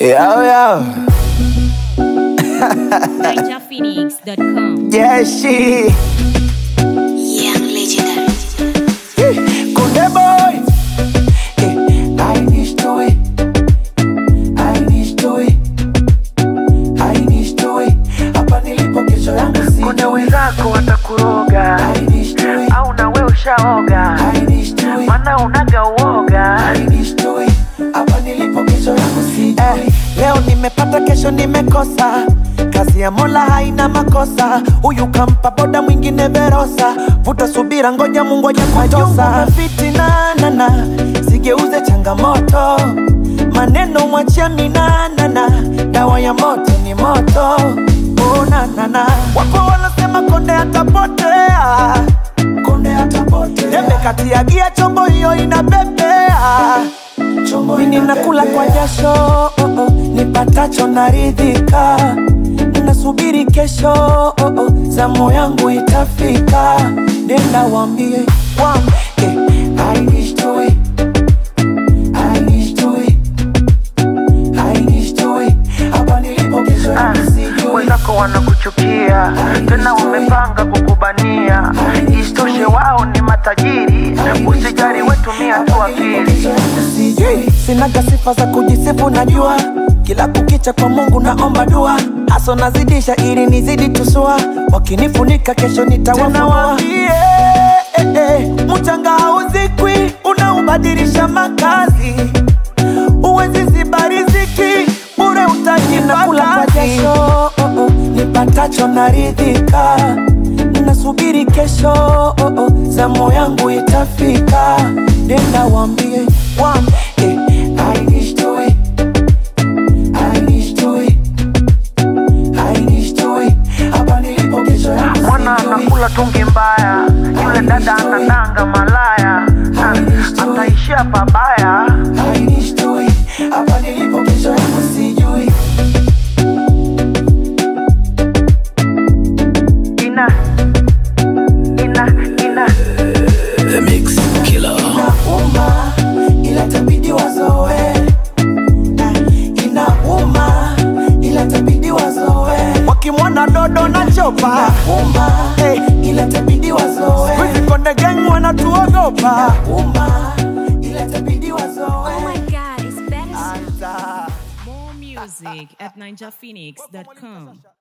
Yo, yo. NinjaPhoenix.com. Yeah, she. Young legendary. Kunde boy. I need to it. I need to it. I need to it. Hapa nilipo kesho yangu si. Kuna wenzako watakuroga au na wewe ushaoga, maana unaga uoga. I need to it. Hapa nilipo kesho yangu si. Leo nimepata kesho nimekosa. Kazi ya Mola haina makosa. Huyu kampa boda mwingine Verosa. Vuta subira ngoja Mungu aje kutosa. Fitina nana sigeuze changamoto. Maneno mwachia minana. Dawa ya moto ni moto. Oh na. Wapo wanasema konde atapotea. Konde atapotea. Dembe kati ya gia chombo hiyo inabebea. Mimi nakula kwa jasho, nipatacho naridhika. Ninasubiri kesho, zamu yangu itafika. Nenda waambie, I need to it. I need to it. I need to it. Hapa nilipo kesho yangu sijui. Wenzako wanakuchukia, tena wamepanga kukubania. Isitoshe wao ni matajiri, usijali wetumia tu akili. Sinaga sifa za kujisifu najua. Kila kukicha kwa Mungu naomba dua. Aso nazidisha ili nizidi tusua. Wakinifunika kesho nitawafunua. Mchanga hauzikwi, unaubadilisha makazi. Uwezi ziba riziki, bure utajina kula kwa jasho. Nipatacho naridhika. Ninasubiri kesho, zamu yangu itafika. Nenda waambie, I need to it. I need to it. I need to it. Hapa nilipo kesho yangu Mwana anakula tungi mbaya, yule dada anadanga malaya, ataishia pabaya. I need to it. Hapa nilipo kesho yangu sijui. The Mix Killer. Inauma, ila tabidi wazoe. Inauma, ila tabidi wazoe. Wakimwona dodo na chopa. Inauma, ila tabidi wazoe. Squeezy Konde Gang wanatuogopa. Inauma, ila tabidi wazoe. Oh my God, it's better. Anta. More music at NinjaPhoenix.com.